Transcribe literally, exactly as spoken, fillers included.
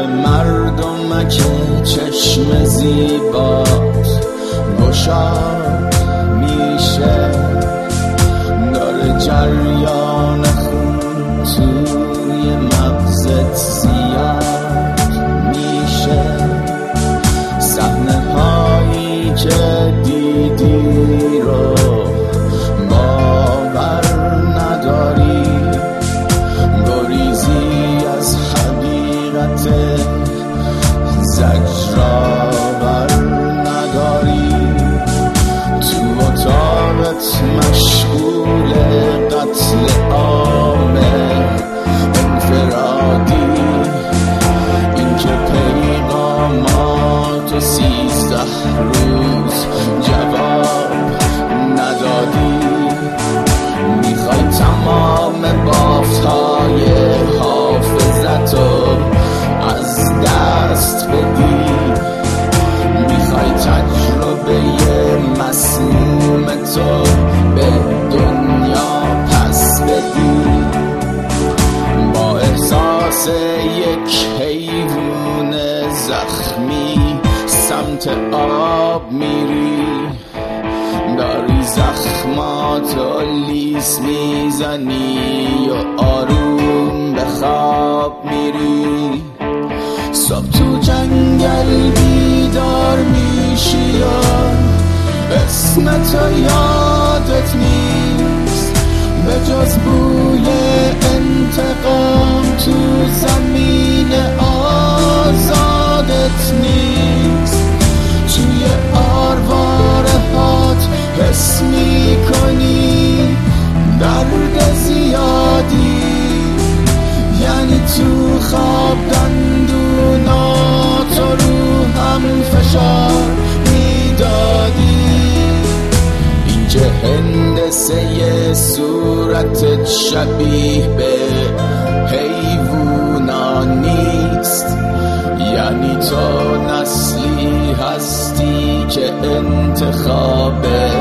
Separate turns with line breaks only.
مردمک چشم زیبات گشاد میشه، داره جریان خون توی مغزت زیاد میشه. صحنه هایی که دیدی رو باور نداری، گریزی از حقیقت زجرآور نداری. تو اتاقت مشغول قتل عام انفرادی، این که پیغاماتو سیزده روز جواب ندادی. میخوای تمام بافتهای حافظتو از دست بدی، میخوای تجربه مسموم تو به دنیا پس بدی. با احساس یک حیوان زخمی سمت آب میری، داری زخماتو لیس میزنی و آروم به خواب میری. صبح تو جنگل بیدار میشی و اسمتو یادت نیست، به جز بوی انتقام تو زمین آزادت نیست. توی آرواره هات حس میکنی درد زیادی، یعنی تو خواب دندوناتو رو هم فشار میدادی. اینجا هندسه صورتت شبیه به حیوونا نیست، یعنی تو نسلی هستی که انتخاب